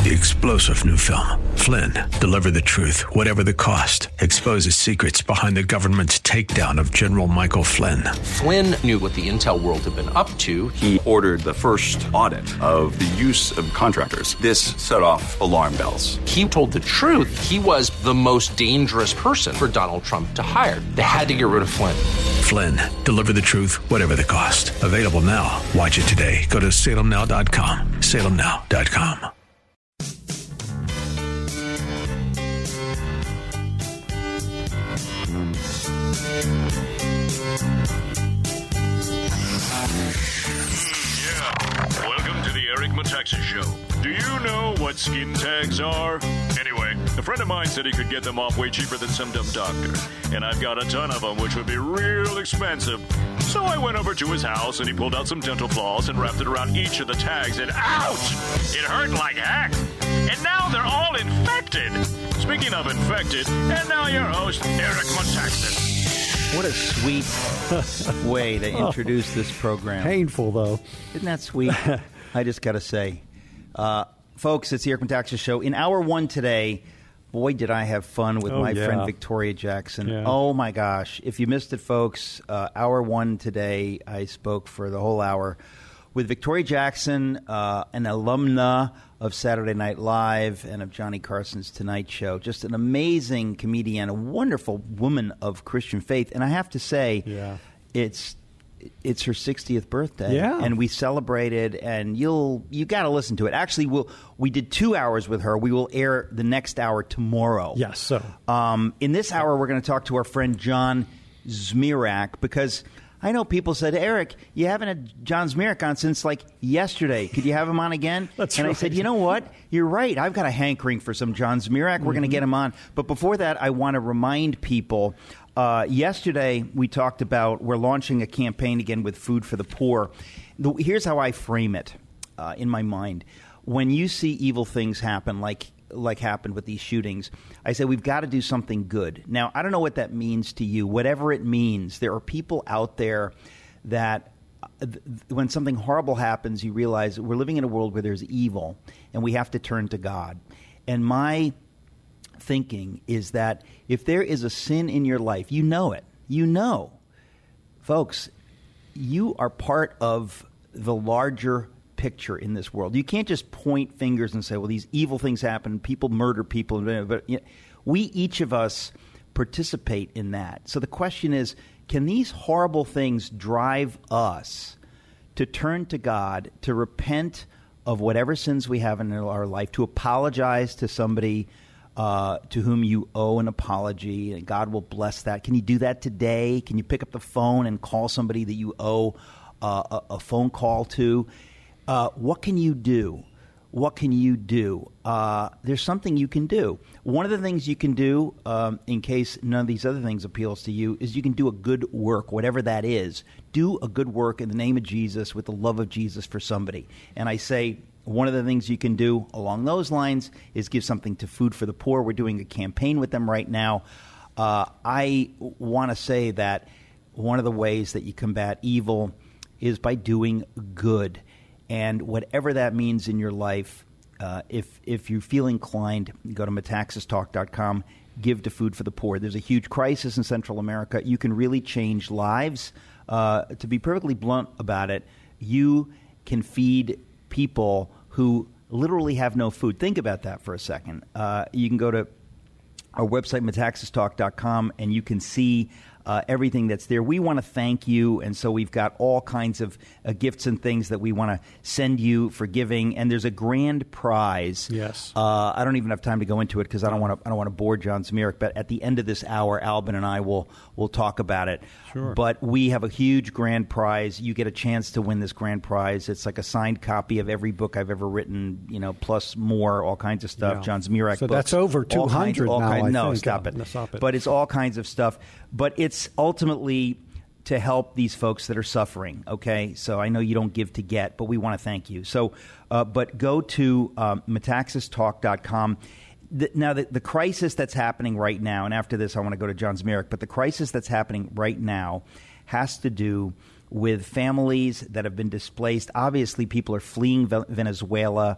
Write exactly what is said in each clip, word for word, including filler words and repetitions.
The explosive new film, Flynn, deliver the truth, whatever the cost, exposes secrets behind the government's takedown of General Michael Flynn. Flynn knew what the intel world had been up to. He ordered the first audit of the use of contractors. This set off alarm bells. He told the truth. He was the most dangerous person for Donald Trump to hire. They had to get rid of Flynn. Flynn, deliver the truth, whatever the cost. Available now. Watch it today. Go to salem now dot com. salem now dot com. Welcome to the Eric Metaxas Show. Do you know what skin tags are? Anyway, a friend of mine said he could get them off way cheaper than some dumb doctor. And I've got a ton of them, which would be real expensive. So I went over to his house and he pulled out some dental floss and wrapped it around each of the tags and ouch! It hurt like heck. And now they're all infected. Speaking of infected, and now your host, Eric Metaxas. What a sweet way to introduce this program. Painful, though. Isn't that sweet? I just got to say. Uh, folks, it's the Eric Metaxas Show. In hour one today, boy, did I have fun with oh, my yeah. friend Victoria Jackson. Yeah. Oh, my gosh. If you missed it, folks, uh, hour one today, I spoke for the whole hour with Victoria Jackson, uh, an alumna of Saturday Night Live and of Johnny Carson's Tonight Show. Just an amazing comedian, a wonderful woman of Christian faith. And I have to say, yeah. it's it's her sixtieth birthday. Yeah. And we celebrated, and you'll you got to listen to it. Actually, we'll, we did two hours with her. We will air the next hour tomorrow. Yes, so. Um, in this hour, we're going to talk to our friend John Zmirak, because I know people said, Eric, you haven't had John Zmirak on since, like, yesterday. Could you have him on again? That's and right. I said, you know what? You're right. I've got a hankering for some John Zmirak. We're Mm-hmm. going to get him on. But before that, I want to remind people, uh, yesterday we talked about we're launching a campaign again with Food for the Poor. The, here's how I frame it uh, in my mind. When you see evil things happen, like like happened with these shootings, I say we've got to do something good. Now, I don't know what that means to you. Whatever it means, there are people out there that uh, th- when something horrible happens, you realize we're living in a world where there's evil, and we have to turn to God. And my thinking is that if there is a sin in your life, you know it. You know. Folks, you are part of the larger picture in this world. You can't just point fingers and say, well, these evil things happen, people murder people. But you know, we, each of us, participate in that. So the question is, can these horrible things drive us to turn to God, to repent of whatever sins we have in our life, to apologize to somebody uh, to whom you owe an apology, and God will bless that? Can you do that today? Can you pick up the phone and call somebody that you owe uh, a, a phone call to? Uh, what can you do? What can you do? Uh, there's something you can do. One of the things you can do, um, in case none of these other things appeals to you, is you can do a good work, whatever that is. Do a good work in the name of Jesus, with the love of Jesus for somebody. And I say one of the things you can do along those lines is give something to Food for the Poor. We're doing a campaign with them right now. Uh, I want to say that one of the ways that you combat evil is by doing good. And whatever that means in your life, uh, if if you feel inclined, go to metaxas talk dot com, give to Food for the Poor. There's a huge crisis in Central America. You can really change lives. Uh, to be perfectly blunt about it, you can feed people who literally have no food. Think about that for a second. Uh, you can go to our website, metaxas talk dot com, and you can see Uh, everything that's there. We want to thank you, and so we've got all kinds of uh, gifts and things that we want to send you for giving. And there's a grand prize. Yes. Uh, I don't even have time to go into it because I don't want to. I don't want to bore John Zmirak. But at the end of this hour, Albin and I will will talk about it. Sure. But we have a huge grand prize. You get a chance to win this grand prize. It's like a signed copy of every book I've ever written. You know, plus more, all kinds of stuff. Yeah. John Zmirak. So books, that's over two hundred all now. Kind, I no, think. stop Uh, it. no, stop it. But it's all kinds of stuff. But it's It's ultimately to help these folks that are suffering, okay? So I know you don't give to get, but we want to thank you. So, uh, but go to um, metaxas talk dot com. The, now, the, the crisis that's happening right now, and after this I want to go to John Zmirak, but the crisis that's happening right now has to do with families that have been displaced. Obviously, people are fleeing Venezuela.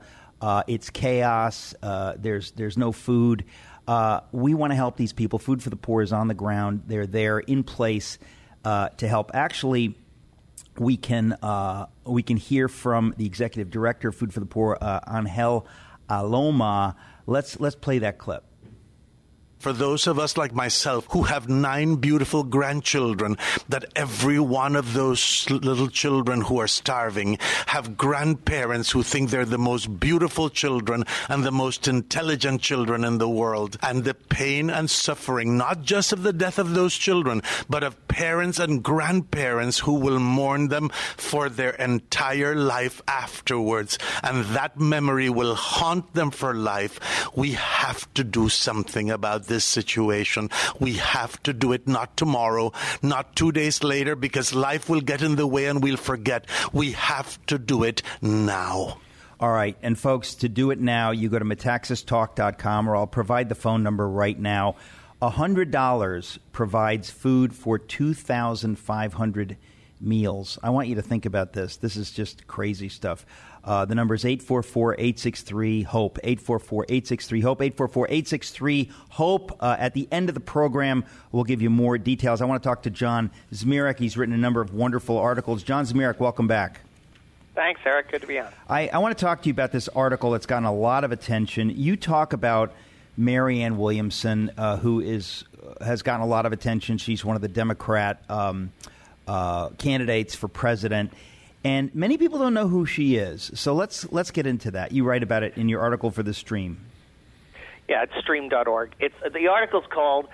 Uh, it's chaos. Uh, there's there's no food. Uh, we want to help these people. Food for the Poor is on the ground. They're there in place uh, to help. Actually, we can uh, we can hear from the executive director of Food for the Poor, uh, Angel Aloma. Let's let's play that clip. For those of us like myself who have nine beautiful grandchildren, that every one of those little children who are starving have grandparents who think they're the most beautiful children and the most intelligent children in the world. And the pain and suffering, not just of the death of those children, but of parents and grandparents who will mourn them for their entire life afterwards. And that memory will haunt them for life. We have to do something about this. This situation. We have to do it not tomorrow, not two days later, because life will get in the way and we'll forget. We have to do it now. All right. And folks, to do it now, you go to metaxas talk dot com, or I'll provide the phone number right now. one hundred dollars provides food for two thousand five hundred meals. I want you to think about this. This is just crazy stuff. Uh, the number is eight four four, eight six three, HOPE, eight four four, eight six three, HOPE, eight four four, eight six three, HOPE. Uh, at the end of the program, we'll give you more details. I want to talk to John Zmirak. He's written a number of wonderful articles. John Zmirak, welcome back. Thanks, Eric. Good to be on. I, I want to talk to you about this article that's gotten a lot of attention. You talk about Marianne Williamson, uh, who is has gotten a lot of attention. She's one of the Democrat um, uh, candidates for president. And many people don't know who she is. So let's let's get into that. You write about it in your article for the Stream. Yeah, it's stream dot org. It's the article's called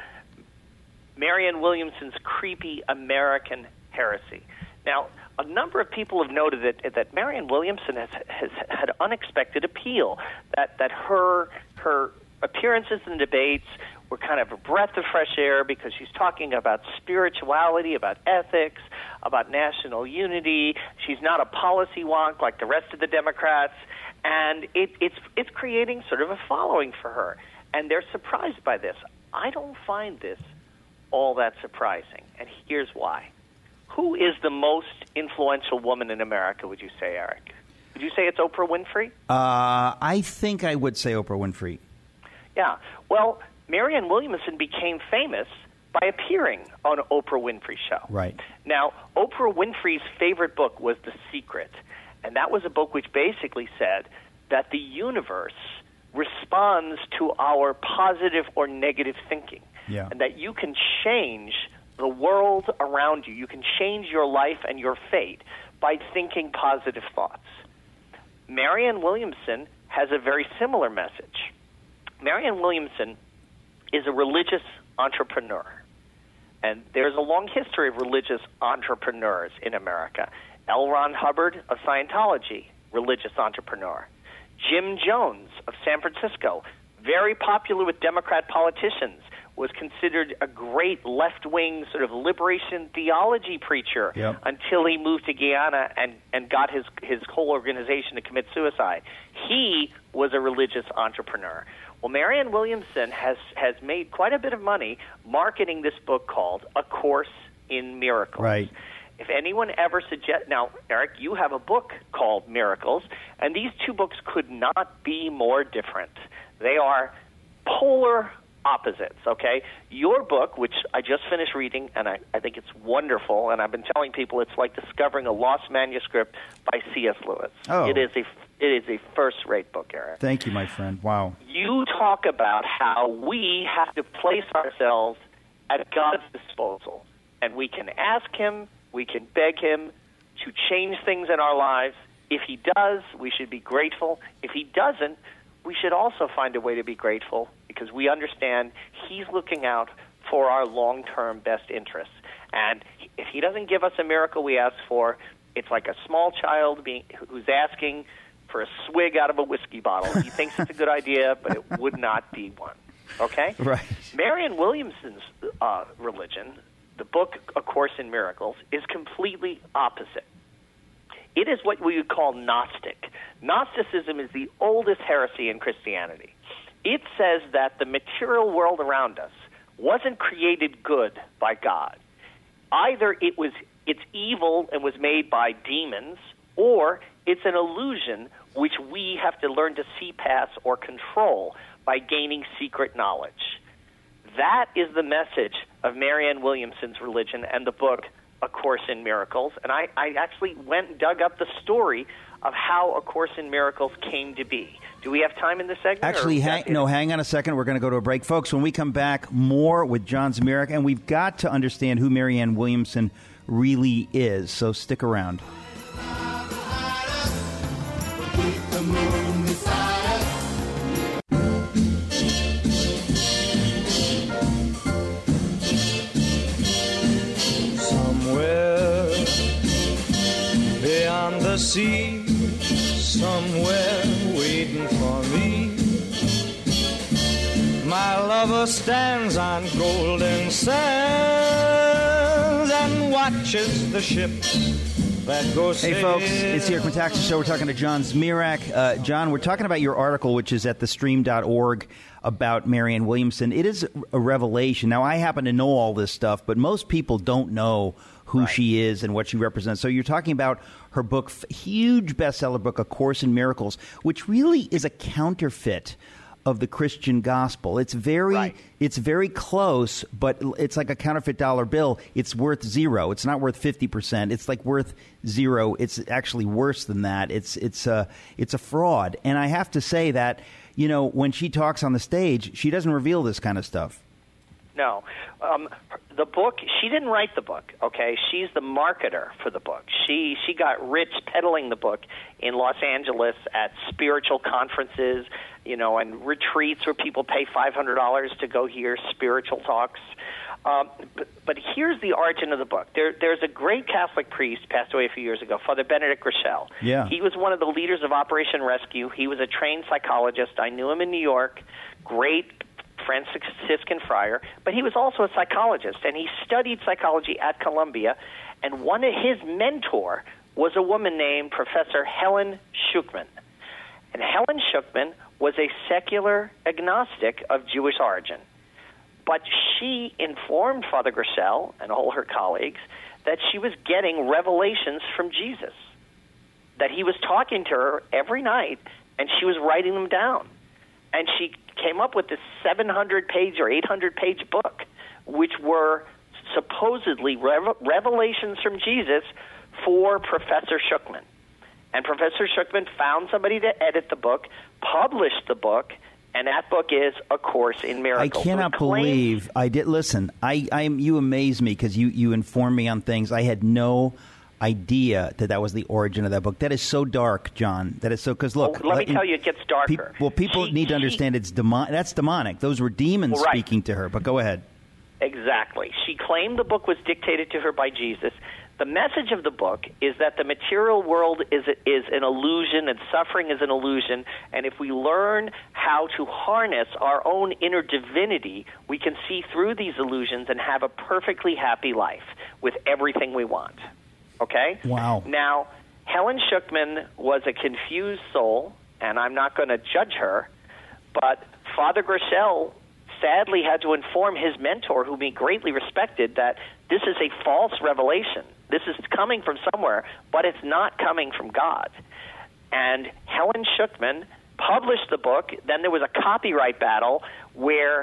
Marianne Williamson's Creepy American Heresy. Now, a number of people have noted that that Marianne Williamson has has had unexpected appeal. That that her her appearances in debates were kind of a breath of fresh air because she's talking about spirituality, about ethics, about national unity. She's not a policy wonk like the rest of the Democrats, and it, it's it's creating sort of a following for her. And they're surprised by this. I don't find this all that surprising, and here's why. Who is the most influential woman in America, would you say, Eric? Would you say it's Oprah Winfrey? Uh, I think I would say Oprah Winfrey. Yeah. Well, Marianne Williamson became famous by appearing on Oprah Winfrey's show. Right. Now, Oprah Winfrey's favorite book was The Secret, and that was a book which basically said that the universe responds to our positive or negative thinking, yeah. and that you can change the world around you. You can change your life and your fate by thinking positive thoughts. Marianne Williamson has a very similar message. Marianne Williamson is a religious entrepreneur. And there's a long history of religious entrepreneurs in America. L. Ron Hubbard of Scientology, religious entrepreneur. Jim Jones of San Francisco, very popular with Democrat politicians, was considered a great left-wing sort of liberation theology preacher yep. until he moved to Guyana and, and got his, his whole organization to commit suicide. He was a religious entrepreneur. Well, Marianne Williamson has, has made quite a bit of money marketing this book called A Course in Miracles. Right. If anyone ever suggests... Now, Eric, you have a book called Miracles, and these two books could not be more different. They are polar opposites, okay? Your book, which I just finished reading, and I, I think it's wonderful, and I've been telling people it's like discovering a lost manuscript by C S Lewis. Oh. It is a, it is a first-rate book, Eric. Thank you, my friend. Wow. You talk about how we have to place ourselves at God's disposal, and we can ask Him, we can beg Him to change things in our lives. If He does, we should be grateful. If He doesn't, we should also find a way to be grateful because we understand He's looking out for our long-term best interests. And if He doesn't give us a miracle we ask for, it's like a small child being, who's asking for a swig out of a whiskey bottle. He thinks it's a good idea, but it would not be one. Okay? Right. Marianne Williamson's uh, religion, the book A Course in Miracles, is completely opposite. It is what we would call Gnostic. Gnosticism is the oldest heresy in Christianity. It says that the material world around us wasn't created good by God. Either it was it's evil and was made by demons, or it's an illusion which we have to learn to see past or control by gaining secret knowledge. That is the message of Marianne Williamson's religion and the book A Course in Miracles. And I, I actually went and dug up the story of how A Course in Miracles came to be. Do we have time in this segment? Actually, hang, no, hang on a second. We're going to go to a break. Folks, when we come back, more with John Zmirak, and we've got to understand who Marianne Williamson really is, so stick around. Somewhere beyond the sea, somewhere waiting for me, my lover stands on golden sands and watches the ships that go sailing. Hey folks, it's the Eric Metaxas Show. We're talking to John Zmirak. Uh, John, we're talking about your article, which is at the stream dot org, about Marianne Williamson. It is a revelation. Now, I happen to know all this stuff, but most people don't know who right. she is and what she represents. So you're talking about her book, huge bestseller book, A Course in Miracles, which really is a counterfeit of the Christian gospel. It's very right. it's very close, but it's like a counterfeit dollar bill. It's worth zero. It's not worth fifty percent. It's like worth zero. It's actually worse than that. It's it's a it's a fraud. And I have to say that, you know, when she talks on the stage, she doesn't reveal this kind of stuff. No. Um, the book, she didn't write the book, okay? She's the marketer for the book. She she got rich peddling the book in Los Angeles at spiritual conferences, you know, and retreats where people pay five hundred dollars to go hear spiritual talks. Um, but, but here's the origin of the book. There, there's a great Catholic priest, passed away a few years ago, Father Benedict Groeschel. Yeah. He was one of the leaders of Operation Rescue. He was a trained psychologist. I knew him in New York. Great Franciscan friar, but he was also a psychologist, and he studied psychology at Columbia, and one of his mentor was a woman named Professor Helen Schucman. And Helen Schucman was a secular agnostic of Jewish origin, but she informed Father Groeschel and all her colleagues that she was getting revelations from Jesus, that he was talking to her every night, and she was writing them down. And she came up with this seven hundred page or eight hundred page book, which were supposedly rev- revelations from Jesus for Professor Schucman. And Professor Schucman found somebody to edit the book, published the book, and that book is A Course in Miracles. I cannot claims- believe I did. Listen, I, I you amaze me because you, you inform me on things. I had no idea that that was the origin of that book. That is so dark, John. That is so, because look. Well, let me in, tell you, it gets darker. Pe- well, people she, need to understand she, it's demon- that's demonic. Those were demons well, right. speaking to her, but go ahead. Exactly. She claimed the book was dictated to her by Jesus. The message of the book is that the material world is is an illusion and suffering is an illusion, and if we learn how to harness our own inner divinity, we can see through these illusions and have a perfectly happy life with everything we want. Okay? Wow. Now, Helen Schucman was a confused soul, and I'm not going to judge her, but Father Groeschel sadly had to inform his mentor, whom he greatly respected, that this is a false revelation. This is coming from somewhere, but it's not coming from God. And Helen Schucman published the book. Then there was a copyright battle where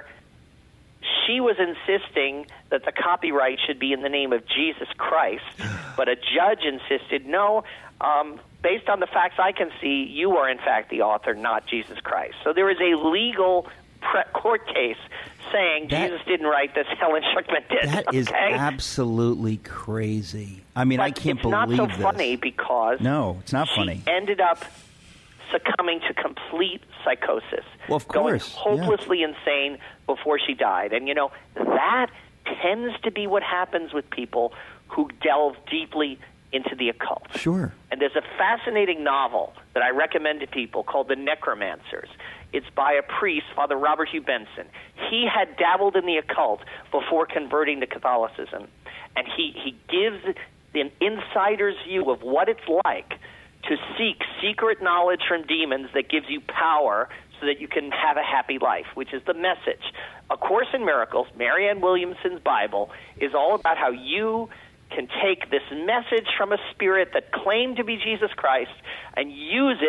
she was insisting that the copyright should be in the name of Jesus Christ, but a judge insisted, no, um, based on the facts I can see, you are in fact the author, not Jesus Christ. So there is a legal pre- court case saying that, Jesus didn't write this, Helen Schucman did. That okay? is absolutely crazy. I mean, but I can't it's believe this. It's this. not so funny because no, it's not she funny. ended up succumbing to complete psychosis, well, of course. going hopelessly yeah. insane before she died. And, you know, that tends to be what happens with people who delve deeply into the occult. Sure. And there's a fascinating novel that I recommend to people called The Necromancers. It's by a priest, Father Robert Hugh Benson. He had dabbled in the occult before converting to Catholicism, and he, he gives an insider's view of what it's like to seek secret knowledge from demons that gives you power so that you can have a happy life, which is the message. A Course in Miracles, Marianne Williamson's Bible, is all about how you can take this message from a spirit that claimed to be Jesus Christ and use it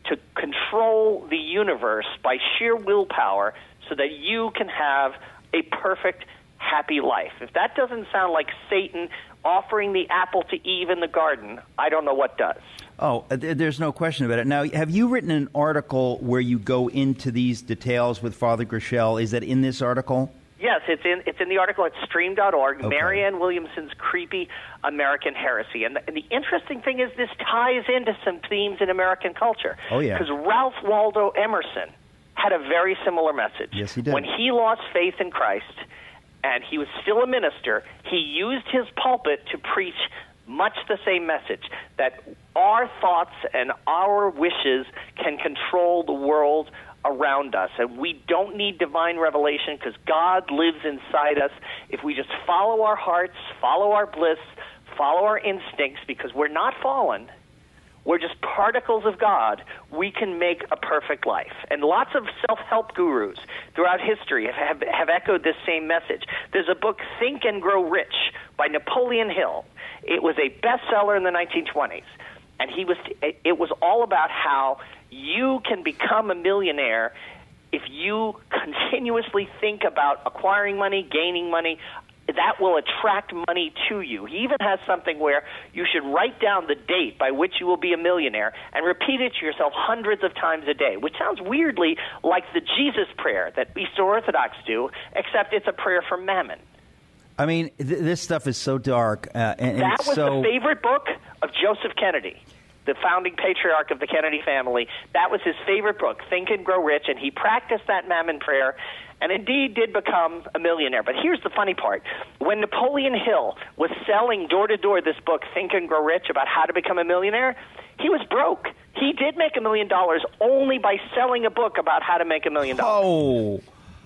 to control the universe by sheer willpower so that you can have a perfect, happy life. If that doesn't sound like Satan offering the apple to Eve in the garden, I don't know what does. Oh, there's no question about it. Now, have you written an article where you go into these details with Father Groeschel? Is that in this article? Yes, it's in it's in the article at stream dot org, Okay. Marianne Williamson's Creepy American Heresy. And the, and the interesting thing is this ties into some themes in American culture. Oh, yeah. Because Ralph Waldo Emerson had a very similar message. Yes, he did. When he lost faith in Christ and he was still a minister, he used his pulpit to preach much the same message, that our thoughts and our wishes can control the world around us, and we don't need divine revelation because God lives inside us. If we just follow our hearts, follow our bliss, follow our instincts, because we're not fallen, we're just particles of God, we can make a perfect life. And lots of self-help gurus throughout history have, have, have echoed this same message. There's a book, Think and Grow Rich, by Napoleon Hill. It was a bestseller in the nineteen twenties, and he was. It was all about how you can become a millionaire if you continuously think about acquiring money, gaining money. That will attract money to you. He even has something where you should write down the date by which you will be a millionaire and repeat it to yourself hundreds of times a day, which sounds weirdly like the Jesus prayer that Eastern Orthodox do, except it's a prayer for mammon. I mean, th- this stuff is so dark. Uh, and, and that it's was so... the favorite book of Joseph Kennedy, the founding patriarch of the Kennedy family. That was his favorite book, Think and Grow Rich, and he practiced that mammon prayer and indeed did become a millionaire. But here's the funny part. When Napoleon Hill was selling door-to-door this book, Think and Grow Rich, about how to become a millionaire, he was broke. He did make a million dollars only by selling a book about how to make a million dollars. Oh,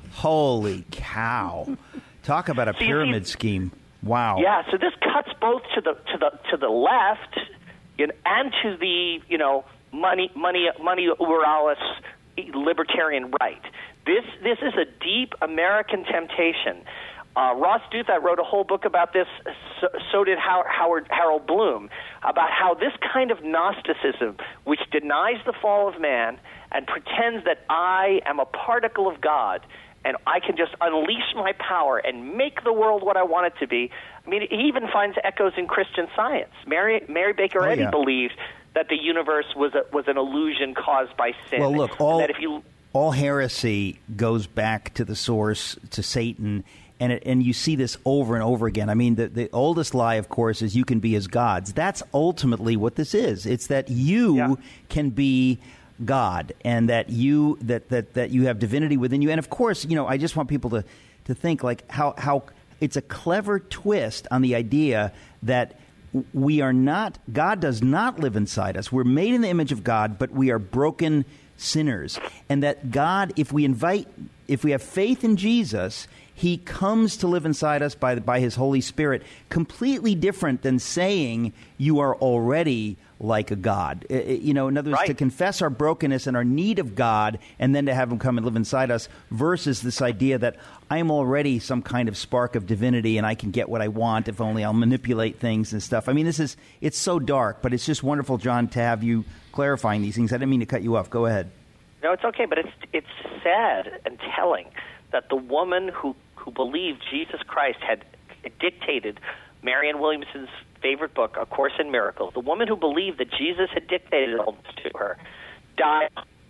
holy cow. Talk about a So you pyramid see- scheme. Wow. Yeah, so this cuts both to the to the to the left, you know, and to the you know money money money Uralis libertarian right. This this is a deep American temptation. Uh, Ross Douthat wrote a whole book about this. So, so did Howard, Howard Harold Bloom, about how this kind of Gnosticism, which denies the fall of man and pretends that I am a particle of God and I can just unleash my power and make the world what I want it to be. I mean, he even finds echoes in Christian Science. Mary Mary Baker Oh, Eddy yeah. believed that the universe was a, was an illusion caused by sin. Well, look, all, and that if you all heresy goes back to the source, to Satan, and it, and you see this over and over again. I mean, the, the oldest lie, of course, is you can be as gods. That's ultimately what this is. It's that you Yeah. can be God, and that you that, that that you have divinity within you. And of course, you know, I just want people to, to think like how how it's a clever twist on the idea that we are not, God does not live inside us. We're made in the image of God, but we are broken sinners. And that God, if we invite, if we have faith in Jesus, he comes to live inside us by, by his Holy Spirit, completely different than saying you are already like a God. Uh, You know, in other words, Right. to confess our brokenness and our need of God and then to have him come and live inside us versus this idea that I'm already some kind of spark of divinity and I can get what I want if only I'll manipulate things and stuff. I mean, this is, it's so dark, but it's just wonderful, John, to have you clarifying these things. I didn't mean to cut you off. Go ahead. No, it's okay, but it's it's sad and telling that the woman who, who believed Jesus Christ had dictated Marianne Williamson's favorite book, A Course in Miracles, the woman who believed that Jesus had dictated all this to her, died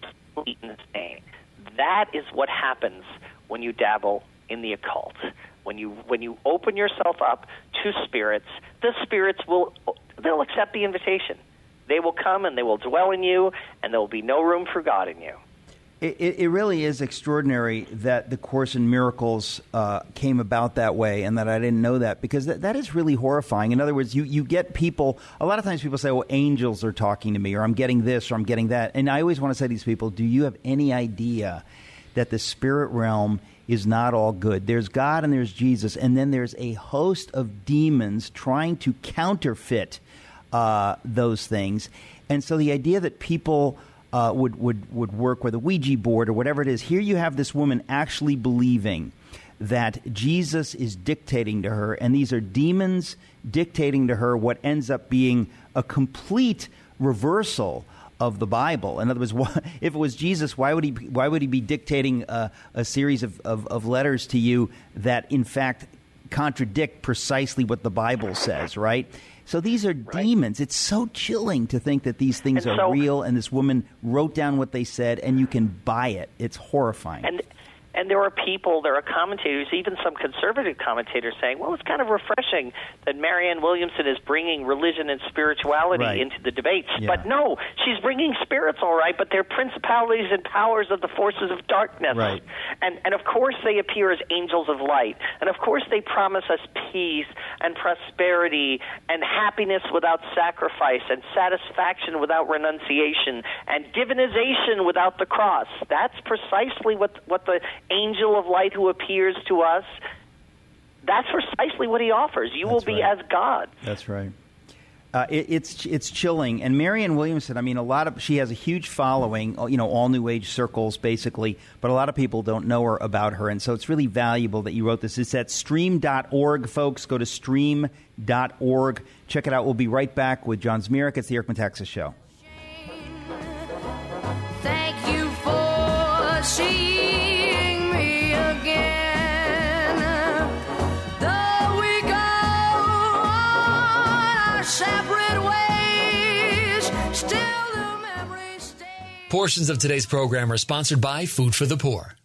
in his name. That is what happens when you dabble in the occult. When you when you open yourself up to spirits, the spirits will they'll accept the invitation. They will come and they will dwell in you, and there will be no room for God in you. It, it, it really is extraordinary that the Course in Miracles uh, came about that way, and that I didn't know that, because that, that is really horrifying. In other words, you, you get people, a lot of times people say, well, angels are talking to me, or I'm getting this, or I'm getting that. And I always want to say to these people, do you have any idea that the spirit realm is not all good? There's God and there's Jesus, and then there's a host of demons trying to counterfeit uh, those things. And so the idea that people uh, would, would, would work with a Ouija board or whatever it is, here you have this woman actually believing that Jesus is dictating to her, and these are demons dictating to her what ends up being a complete reversal of the Bible. In other words, why, if it was Jesus, why would he why would he be dictating a, a series of, of, of letters to you that, in fact, contradict precisely what the Bible says, right? So these are right. demons. It's so chilling to think that these things and are so, real, and this woman wrote down what they said, and you can buy it. It's horrifying. And And there are people, there are commentators, even some conservative commentators saying, well, it's kind of refreshing that Marianne Williamson is bringing religion and spirituality right. into the debates. Yeah. But no, she's bringing spirits, all right, but they're principalities and powers of the forces of darkness. Right. And, and of course they appear as angels of light. And of course they promise us peace and prosperity and happiness without sacrifice and satisfaction without renunciation and divinization without the cross. That's precisely what, what the angel of light who appears to us, that's precisely what he offers. You That's will be right. as God. That's right. Uh, it, it's it's chilling. And Marianne Williamson, I mean, a lot of she has a huge following, you know, all New Age circles, basically, but a lot of people don't know her about her. And so it's really valuable that you wrote this. It's at stream dot org, folks. Go to stream dot org. Check it out. We'll be right back with John Zmirak. It's the Eric Metaxas Show. Thank you for seeing. Portions of today's program are sponsored by Food for the Poor.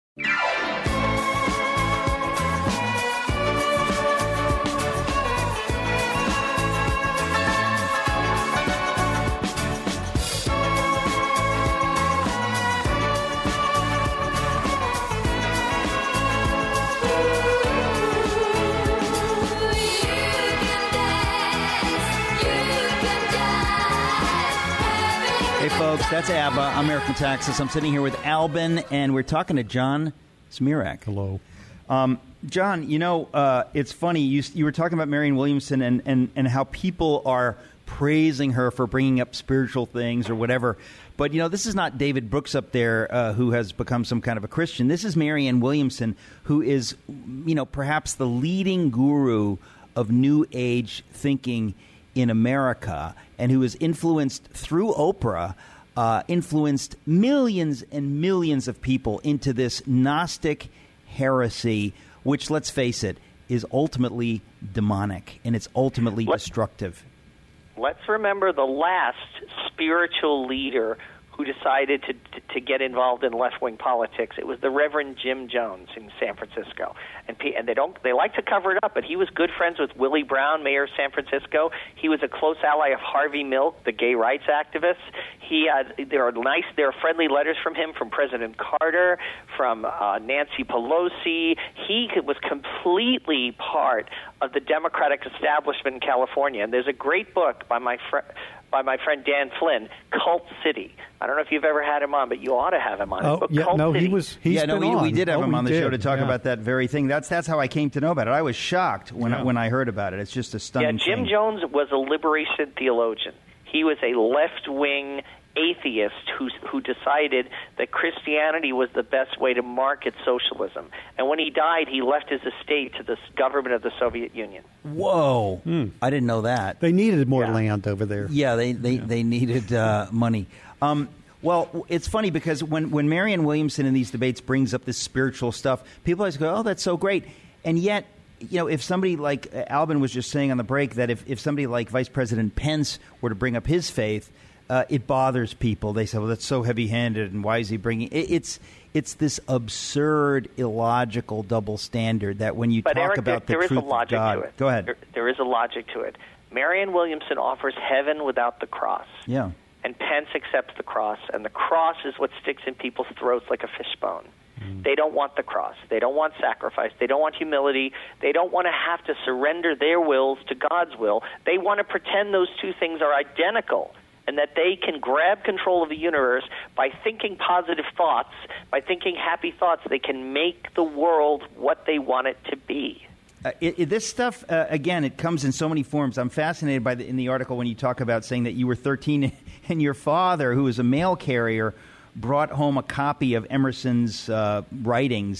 Folks, that's ABBA. I'm Eric Metaxas. I'm sitting here with Albin, and we're talking to John Zmirak. Hello. Um, John, you know, uh, it's funny. You, you were talking about Marianne Williamson and, and, and how people are praising her for bringing up spiritual things or whatever. But, you know, this is not David Brooks up there uh, who has become some kind of a Christian. This is Marianne Williamson, who is, you know, perhaps the leading guru of New Age thinking in America, and who has influenced through Oprah, uh, influenced millions and millions of people into this Gnostic heresy, which, let's face it, is ultimately demonic, and it's ultimately Let, destructive. Let's remember the last spiritual leader who decided to, to to get involved in left-wing politics. It was the Reverend Jim Jones in San Francisco, and and they don't they like to cover it up, but he was good friends with Willie Brown, mayor of San Francisco. He was a close ally of Harvey Milk, the gay rights activist. He had there are nice there are friendly letters from him from President Carter, from uh, Nancy Pelosi. He was completely part of the Democratic establishment in California, and there's a great book by my friend. by my friend Dan Flynn, Cult City. I don't know if you've ever had him on, but you ought to have him on. Oh, book, yeah, Cult no, City. he was. He's yeah, no, been we, on. we did have oh, him on the did. show to talk yeah. about that very thing. That's that's how I came to know about it. I was shocked when yeah. I, when I heard about it. It's just a Yeah, stunning Jim thing. Jones was a liberation theologian. He was a left-wing atheist who who decided that Christianity was the best way to market socialism. And when he died, he left his estate to the government of the Soviet Union. Whoa. Hmm. I didn't know that. They needed more Yeah. land over there. Yeah, they they, Yeah. they needed uh, money. Um, well, it's funny because when, when Marianne Williamson in these debates brings up this spiritual stuff, people always go, oh, that's so great. And yet, you know, if somebody like uh, Albin was just saying on the break that if, if somebody like Vice President Pence were to bring up his faith, uh, it bothers people. They say, well, that's so heavy-handed, and why is he bringing it? It's it's this absurd, illogical double standard that when you But talk Eric, about there, the there truth is a logic of God. to it. Go ahead. There, there is a logic to it. Marianne Williamson offers heaven without the cross. Yeah. And Pence accepts the cross, and the cross is what sticks in people's throats like a fishbone. Mm. They don't want the cross. They don't want sacrifice. They don't want humility. They don't want to have to surrender their wills to God's will. They want to pretend those two things are identical and that they can grab control of the universe by thinking positive thoughts, by thinking happy thoughts. They can make the world what they want it to be. Uh, it, it, this stuff, uh, again, it comes in so many forms. I'm fascinated by the, in the article when you talk about saying that you were thirteen and your father, who was a mail carrier, brought home a copy of Emerson's uh, writings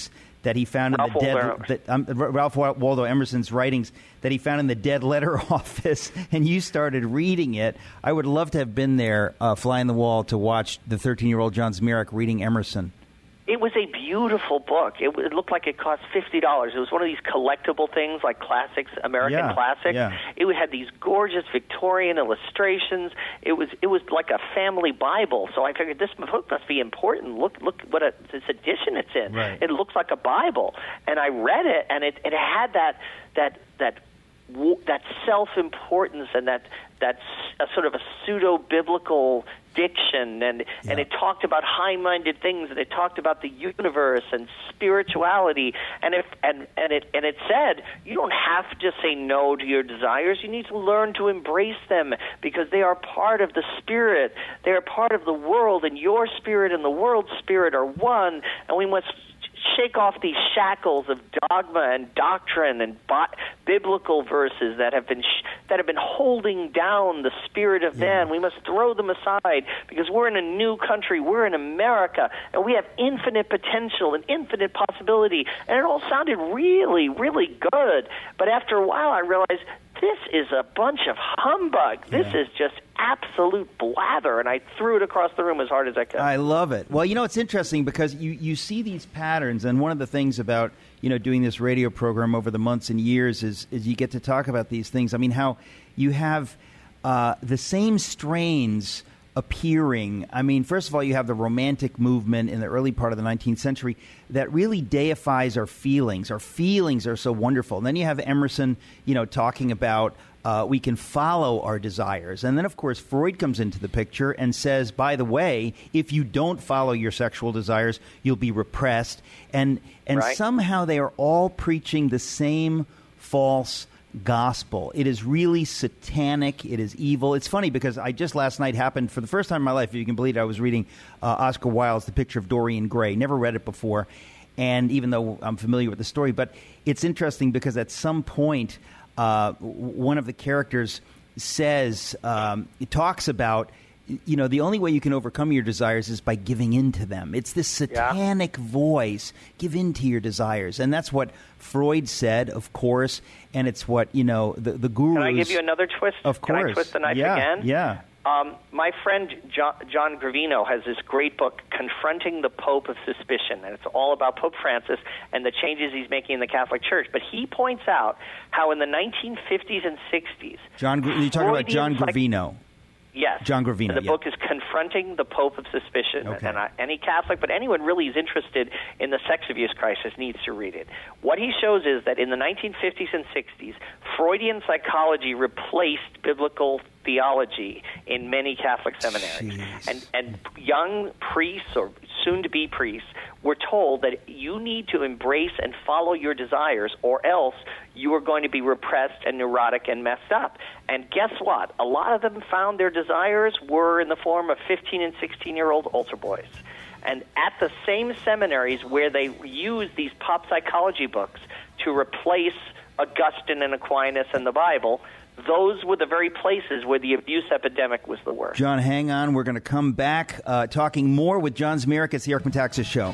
that he found in Ralph the dead Waldo. that, um, Ralph Waldo Emerson's writings that he found in the dead letter office, and you started reading it. I would love to have been there, uh, fly on the wall, to watch the thirteen-year-old John Zmirak reading Emerson. It was a beautiful book. It, it looked like it cost fifty dollars. It was one of these collectible things like classics, American Yeah, classics. yeah. It had these gorgeous Victorian illustrations. It was it was like a family Bible. So I figured this book must be important. Look look what a, this edition it's in. Right. It looks like a Bible. And I read it, and it, it had that that that that self-importance and that that a sort of a pseudo-biblical diction, and Yeah. and it talked about high-minded things, and it talked about the universe and spirituality, and if and and it and it said you don't have to say no to your desires. You need to learn to embrace them because they are part of the spirit. They are part of the world, and your spirit and the world's spirit are one, and we must shake off these shackles of dogma and doctrine and bi- biblical verses that have been sh- that have been holding down the spirit of man. We must throw them aside because we're in a new country. We're in America, and we have infinite potential and infinite possibility. And it all sounded really, really good. But after a while, I realized this is a bunch of humbug. This Yeah. is just absolute blather, and I threw it across the room as hard as I could. I love it. Well, you know, it's interesting because you, you see these patterns, and one of the things about, you know, doing this radio program over the months and years is, is you get to talk about these things. I mean, how you have uh, the same strains appearing. I mean, first of all, you have the Romantic movement in the early part of the nineteenth century that really deifies our feelings. Our feelings are so wonderful. And then you have Emerson, you know, talking about uh, we can follow our desires. And then, of course, Freud comes into the picture and says, by the way, if you don't follow your sexual desires, you'll be repressed. And, and Right. somehow they are all preaching the same false gospel. It is really satanic. It is evil. It's funny because I just last night happened, for the first time in my life, if you can believe it, I was reading uh, Oscar Wilde's The Picture of Dorian Gray. Never read it before, and even though I'm familiar with the story, but it's interesting because at some point, uh, one of the characters says, um, it talks about, you know, the only way you can overcome your desires is by giving in to them. It's this satanic yeah. voice. Give in to your desires. And that's what Freud said, of course, and it's what, you know, the, the gurus... Can I give you another twist? Of course. Can I twist the knife yeah, again? Yeah, Um, my friend John, John Gravino has this great book, Confronting the Pope of Suspicion, and it's all about Pope Francis and the changes he's making in the Catholic Church. But he points out how in the nineteen fifties and sixties... John, you're talking about John Gravino. Yes. John Gravino, The yeah. book is Confronting the Pope of Suspicion. Okay. And I, any Catholic, but anyone really is interested in the sex abuse crisis needs to read it. What he shows is that in the nineteen fifties and sixties, Freudian psychology replaced biblical theology in many Catholic seminaries. Jeez. And, and young priests or soon-to-be priests were told that you need to embrace and follow your desires or else you are going to be repressed and neurotic and messed up. And guess what? A lot of them found their desires were in the form of fifteen and sixteen-year-old altar boys. And at the same seminaries where they use these pop psychology books to replace Augustine and Aquinas and the Bible, those were the very places where the abuse epidemic was the worst. John, hang on. We're going to come back uh, talking more with John Zmirak. It's the Eric Metaxas Show.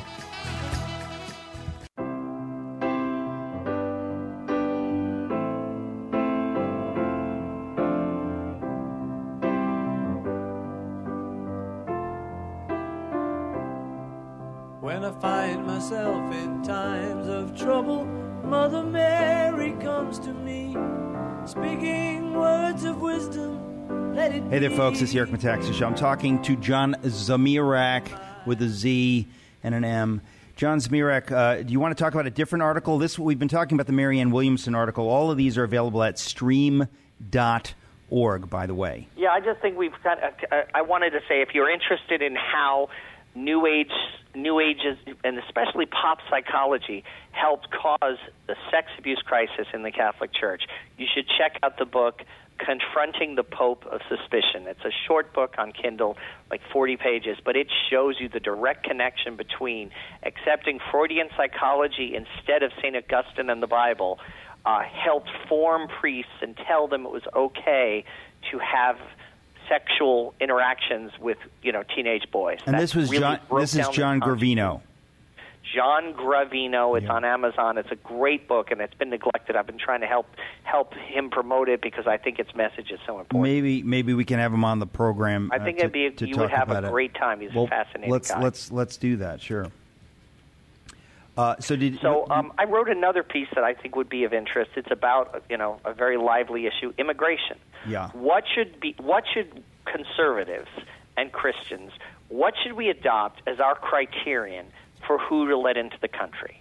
When I find myself in times of trouble, Mother Mary comes to me, speaking words of wisdom. Let it Hey there, be. folks. It's the Eric Metaxas Show. I'm talking to John Zmirak with a Z and an M. John Zmirak, uh, do you want to talk about a different article? This we've been talking about the Marianne Williamson article. All of these are available at stream dot org, by the way. Yeah, I just think we've got. Uh, I wanted to say, if you're interested in how New Age, New Ages, and especially pop psychology helped cause the sex abuse crisis in the Catholic Church, you should check out the book Confronting the Pope of Suspicion. It's a short book on Kindle, like forty pages, but it shows you the direct connection between accepting Freudian psychology instead of Saint Augustine and the Bible uh, helped form priests and tell them it was okay to have sexual interactions with, you know, teenage boys. And That this was really John. broke This is down John the conscience. Gravino. John Gravino. It's Yeah. on Amazon. It's a great book, and it's been neglected. I've been trying to help help him promote it because I think its message is so important. Maybe maybe we can have him on the program. I uh, think to, it'd be a, to you talk would have about a it. great time. He's well, a fascinating let's, guy. Let's let's do that. Sure. Uh, so did So um, I wrote another piece that I think would be of interest. It's about you know a very lively issue: immigration. Yeah. What should be? What should conservatives and Christians? What should we adopt as our criterion for who to let into the country?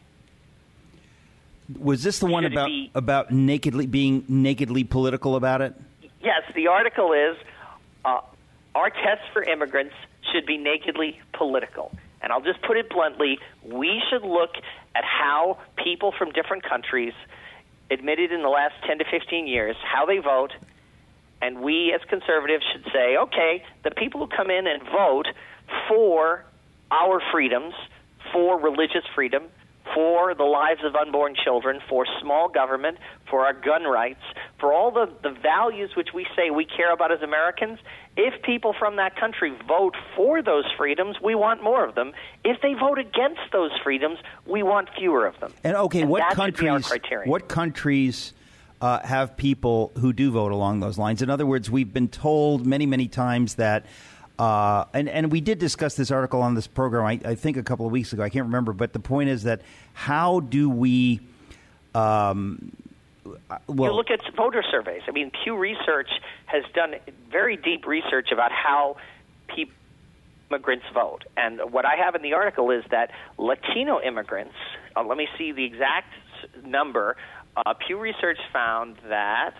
Was this the one Should it about be- about nakedly being nakedly political about it? Yes, the article is uh, our tests for immigrants should be nakedly political. And I'll just put it bluntly, we should look at how people from different countries, admitted in the last ten to fifteen years, how they vote, and we as conservatives should say, okay, the people who come in and vote for our freedoms, for religious freedom, for the lives of unborn children, for small government, for our gun rights, for all the, the values which we say we care about as Americans, if people from that country vote for those freedoms, we want more of them. If they vote against those freedoms, we want fewer of them. And okay, And what that should be our countries? criterion. What countries uh, have people who do vote along those lines? In other words, we've been told many, many times that. Uh, and, and we did discuss this article on this program, I, I think, a couple of weeks ago. I can't remember. But the point is that how do we um, well, you look at voter surveys. I mean, Pew Research has done very deep research about how pe- immigrants vote. And what I have in the article is that Latino immigrants, uh, let me see the exact number, uh, Pew Research found that,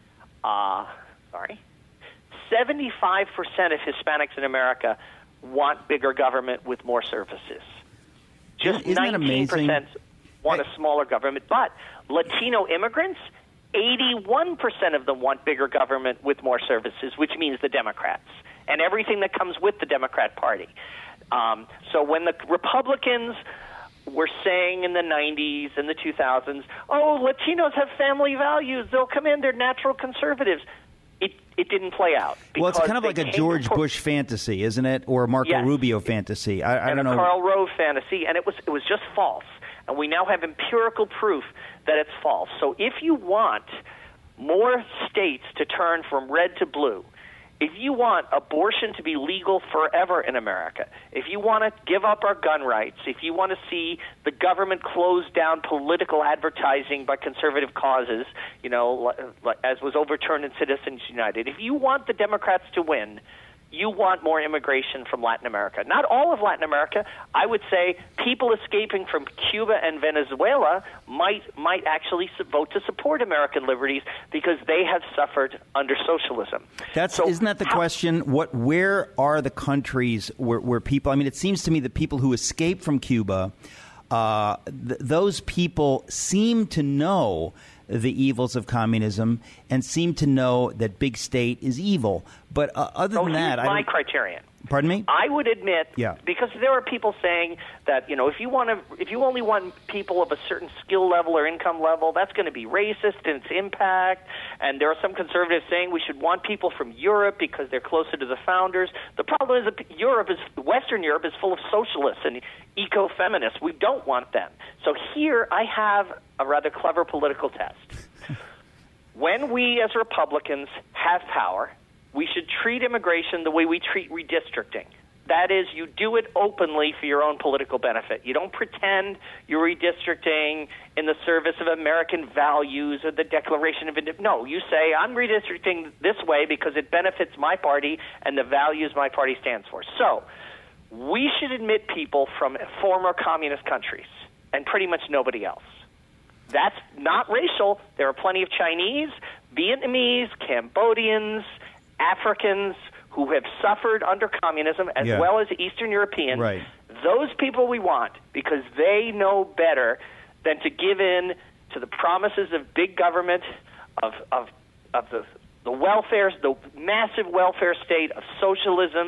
uh, sorry, seventy-five percent of Hispanics in America want bigger government with more services. Just Isn't that nineteen percent amazing? want a smaller government. But Latino immigrants, eighty-one percent of them want bigger government with more services, which means the Democrats and everything that comes with the Democrat Party. Um, so when the Republicans were saying in the nineties and the two thousands, oh, Latinos have family values, they'll come in, they're natural conservatives. It, it didn't play out. well, it's kind of they like a came George before- Bush fantasy, isn't it, or a Marco Yes. Rubio fantasy? I, I and don't a know. Karl Rove fantasy, and it was it was just false. And we now have empirical proof that it's false. So if you want more states to turn from red to blue, if you want abortion to be legal forever in America, if you want to give up our gun rights, if you want to see the government close down political advertising by conservative causes, you know, as was overturned in Citizens United, if you want the Democrats to win, you want more immigration from Latin America. Not all of Latin America. I would say people escaping from Cuba and Venezuela might might actually su- vote to support American liberties because they have suffered under socialism. That's So isn't that the how- question? What where are the countries where, where people? I mean, it seems to me that people who escape from Cuba, uh, th- those people seem to know the evils of communism and seem to know that big state is evil. But uh, other So than here's that, I my don't- criterion. Pardon me? I would admit, Yeah. because there are people saying that you know if you want to, if you only want people of a certain skill level or income level, that's going to be racist in its impact. And there are some conservatives saying we should want people from Europe because they're closer to the founders. The problem is that Europe is Western Europe is full of socialists and eco-feminists. We don't want them. So here I have a rather clever political test. When we as Republicans have power, we should treat immigration the way we treat redistricting. That is, you do it openly for your own political benefit. You don't pretend you're redistricting in the service of American values or the Declaration of Independence. No, you say, I'm redistricting this way because it benefits my party and the values my party stands for. So we should admit people from former communist countries and pretty much nobody else. That's not racial. There are plenty of Chinese, Vietnamese, Cambodians, Africans who have suffered under communism, as Yeah. well as Eastern Europeans. Right. Those people we want because they know better than to give in to the promises of big government, of of of the the welfare, the massive welfare state, of socialism,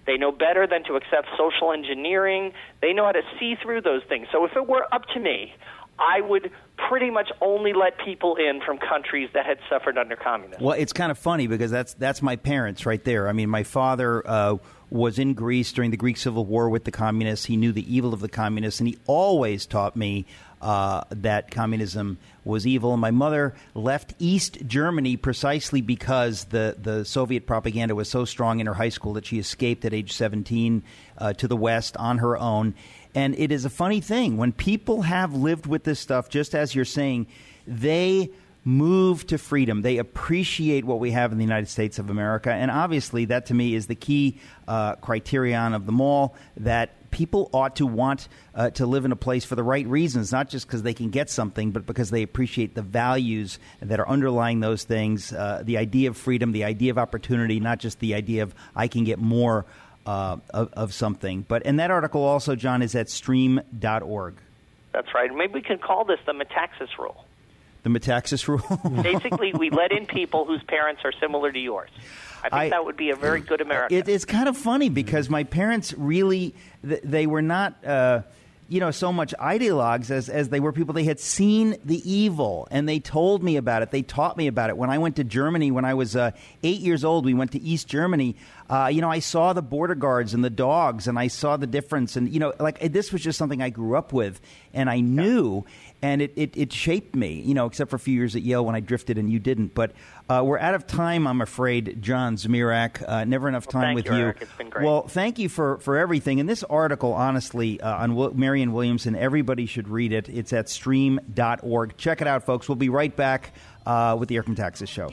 They know better than to accept social engineering. They know how to see through those things. So if it were up to me, I would pretty much only let people in from countries that had suffered under communism. Well, it's kind of funny because that's that's my parents right there. I mean, my father uh, was in Greece during the Greek Civil War with the communists. He knew the evil of the communists, and he always taught me uh, that communism was evil. And my mother left East Germany precisely because the, the Soviet propaganda was so strong in her high school that she escaped at age seventeen uh, to the West on her own. And it is a funny thing. When people have lived with this stuff, just as you're saying, they move to freedom. They appreciate what we have in the United States of America. And obviously, that to me is the key uh, criterion of them all, that people ought to want uh, to live in a place for the right reasons, not just because they can get something, but because they appreciate the values that are underlying those things, uh, the idea of freedom, the idea of opportunity, not just the idea of I can get more uh, of, of something. But and that article also, John, is at stream dot org. That's right. Maybe we can call this the Metaxas Rule. The Metaxas Rule? Basically, we let in people whose parents are similar to yours. I think I, that would be a very good American. It, it's kind of funny because my parents really, they were not, uh, you know, so much ideologues as, as they were people. They had seen the evil, and they told me about it. They taught me about it. When I went to Germany, when I was uh, eight years old, we went to East Germany. Uh, you know, I saw the border guards and the dogs, and I saw the difference. And, you know, like this was just something I grew up with, and I knew, and it, it, it shaped me, you know, except for a few years at Yale when I drifted and you didn't. But uh, we're out of time, I'm afraid, John Zmirak. Uh, never enough time well, with you. you. Eric. It's been great. Well, thank you for, for everything. And this article, honestly, uh, on Will- Marianne Williamson, everybody should read it. It's at stream dot org. Check it out, folks. We'll be right back uh, with the Eric Metaxas Show.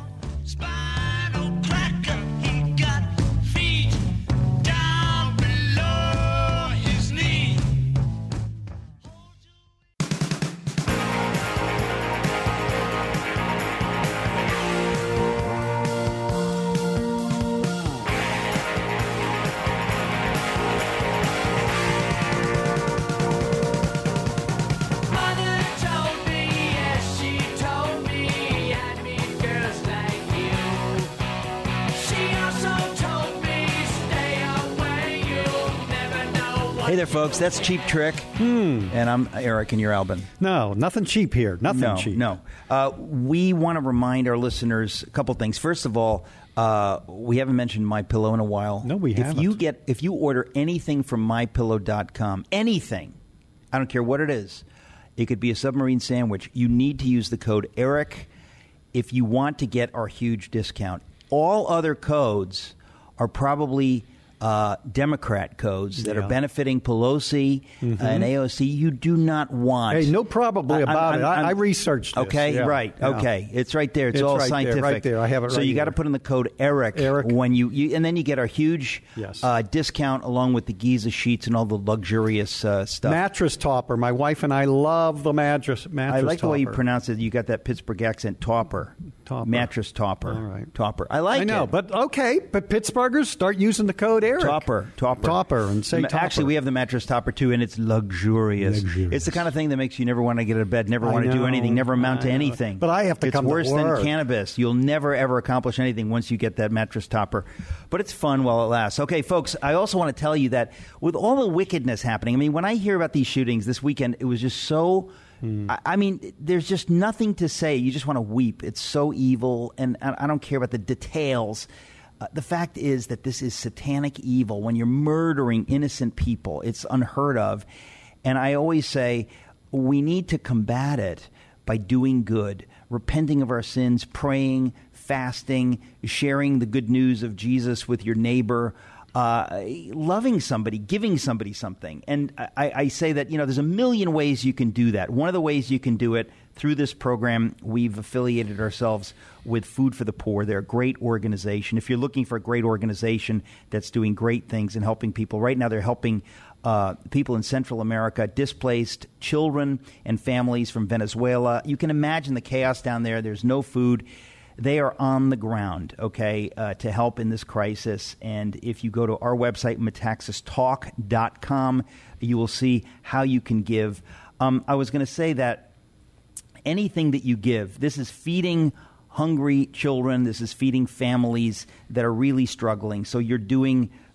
Hey there, folks. That's Cheap Trick. Hmm. And I'm Eric, and you're Albin. No, nothing cheap here. Nothing no, cheap. No, uh, we want to remind our listeners a couple things. First of all, uh, we haven't mentioned MyPillow in a while. No, we if haven't. You get, if you order anything from my pillow dot com, anything, I don't care what it is, it could be a submarine sandwich, you need to use the code ERIC if you want to get our huge discount. All other codes are probably Uh, Democrat codes that yeah. are benefiting Pelosi mm-hmm. uh, and A O C. You do not want. Hey, no probably about I'm, it. I'm, I, I researched this. Okay, yeah. right. Yeah. Okay, it's right there. It's, it's all right scientific. There, right there. I have it. So right you got to here. put in the code ERIC, Eric. when you, you, and then you get our huge yes. uh, discount along with the Giza sheets and all the luxurious uh, stuff. Mattress topper. My wife and I love the mattress. Mattress. I like topper. the way you pronounce it. You got that Pittsburgh accent. Topper. Topper. Mattress topper. All right. Topper. I like I know, it. but okay. But Pittsburghers start using the code ERIC. Topper. Topper. Topper. And say topper. Actually, we have the mattress topper, too, and it's luxurious. luxurious. It's the kind of thing that makes you never want to get out of bed, never I want to do know. anything, never amount to I know. anything. But I have to it's come to worse work. than cannabis. You'll never, ever accomplish anything once you get that mattress topper. But it's fun while it lasts. Okay, folks, I also want to tell you that with all the wickedness happening, I mean, when I hear about these shootings this weekend, it was just so... Hmm. I, I mean, there's just nothing to say. You just want to weep. It's so evil, and I, I don't care about the details. Uh, the fact is that this is satanic evil. When you're murdering innocent people, it's unheard of. And I always say we need to combat it by doing good, repenting of our sins, praying, fasting, sharing the good news of Jesus with your neighbor, uh, loving somebody, giving somebody something. And I, I say that, you know, there's a million ways you can do that. One of the ways you can do it through this program, we've affiliated ourselves with Food for the Poor. They're a great organization. If you're looking for a great organization that's doing great things and helping people, right now they're helping uh, people in Central America, displaced children and families from Venezuela. You can imagine the chaos down there. There's no food. They are on the ground, okay, uh, to help in this crisis. And if you go to our website, metaxas talk dot com, you will see how you can give. Um, I was going to say that anything that you give, this is feeding hungry children. This is feeding families that are really struggling. So you're doing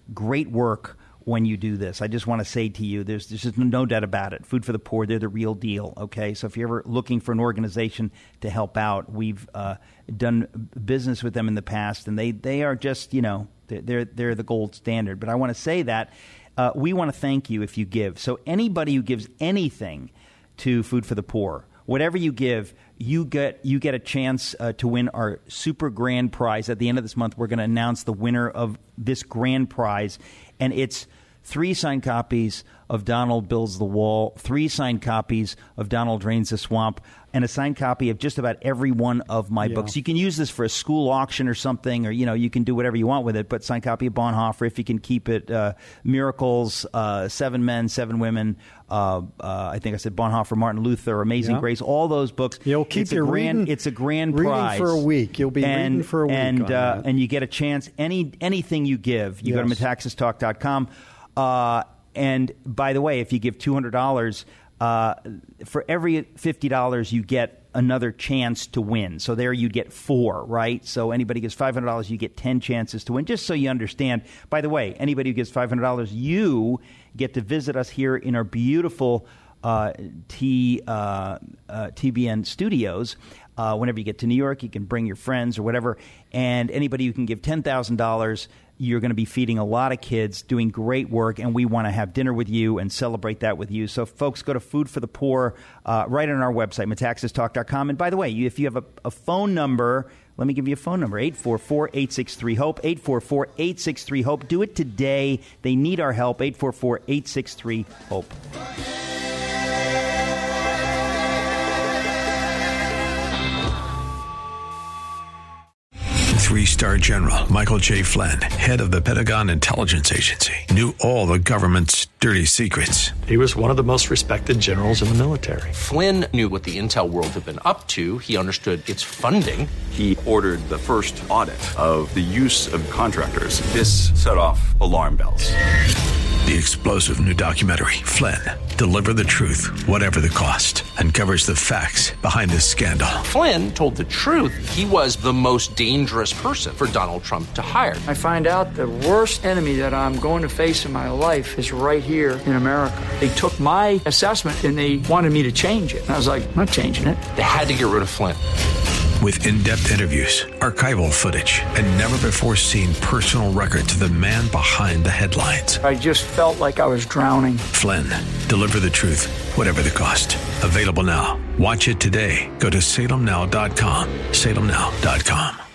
great work when you do this. I just want to say to you, there's, there's just no doubt about it. Food for the Poor, they're the real deal, okay? So if you're ever looking for an organization to help out, we've uh, done business with them in the past, and they, they are just, you know, they're, they're the gold standard. But I want to say that uh, we want to thank you if you give. So anybody who gives anything to Food for the Poor, whatever you give, you get you get a chance uh, to win our super grand prize. At the end of this month, we're going to announce the winner of this grand prize, and it's three signed copies of Donald Builds the Wall, three signed copies of Donald Drains the Swamp, and a signed copy of just about every one of my Yeah. books. You can use this for a school auction or something, or, you know, you can do whatever you want with it, but signed copy of Bonhoeffer, if you can keep it, uh, Miracles, uh, Seven Men, Seven Women, uh, uh, I think I said Bonhoeffer, Martin Luther, Amazing Yeah. Grace, all those books. You'll keep it's a your grand, reading- It's a grand reading prize. for a week. You'll be and, reading for a week And, on uh, that. and you get a chance, any anything you give. You Yes. go to metaxas talk dot com. Uh, and by the way, if you give two hundred dollars, uh, for every fifty dollars you get another chance to win. So there you get four, right? So anybody gives five hundred dollars, you get ten chances to win, just so you understand. By the way, anybody who gives five hundred dollars, you get to visit us here in our beautiful uh, T, uh, uh, T B N studios. Uh, whenever you get to New York, you can bring your friends or whatever. And anybody who can give ten thousand dollars, you're going to be feeding a lot of kids, doing great work, and we want to have dinner with you and celebrate that with you. So, folks, go to Food for the Poor uh, right on our website, metaxas talk dot com. And by the way, you, if you have a, a phone number, let me give you a phone number, eight four four, eight six three, HOPE, eight four four, eight six three, HOPE. Do it today. They need our help, eight four four, eight six three, HOPE. Three-star general Michael J. Flynn, head of the Pentagon Intelligence Agency, knew all the government's dirty secrets. He was one of the most respected generals in the military. Flynn knew what the intel world had been up to. He understood its funding. He ordered the first audit of the use of contractors. This set off alarm bells. The explosive new documentary, Flynn, Deliver the Truth, Whatever the Cost, uncovers the facts behind this scandal. Flynn told the truth. He was the most dangerous person for Donald Trump to hire. I find out the worst enemy that I'm going to face in my life is right here in America. They took my assessment and they wanted me to change it. And I was like, I'm not changing it. They had to get rid of Flynn. With in-depth interviews, archival footage, and never-before-seen personal records of the man behind the headlines. I just felt like I was drowning. Flynn, Deliver the Truth, Whatever the Cost. Available now. Watch it today. Go to salem now dot com. salem now dot com.